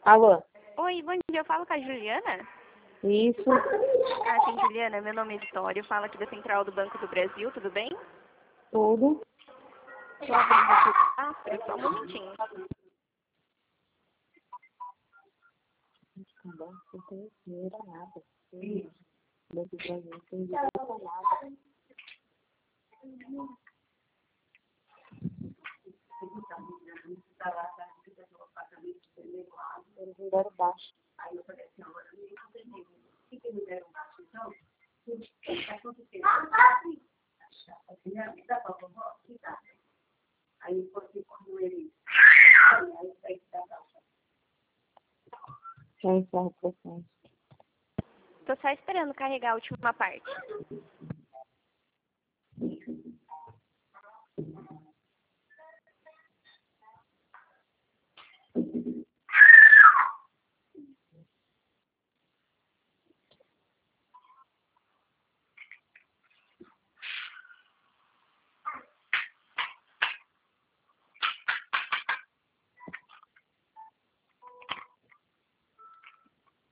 Alô? Oi, bom dia. Eu falo com a Juliana? Isso. Ah, sim, Juliana. Meu nome é Vitória. Eu falo aqui da Central do Banco do Brasil. Tudo bem? Tudo. Tô abrindo aqui o cadastro. Só um momentinho. Não tem dinheiro nada. Banco do Brasil não tem dinheiro nada. Eles me deram baixo. Aí eu falei assim, agora eu não entendi. O que me deram baixo, então? Aí foi quando ele... Já encerra o processo. Tô só esperando carregar a última parte.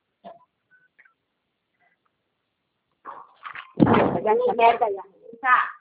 Essa merda aí. Tá.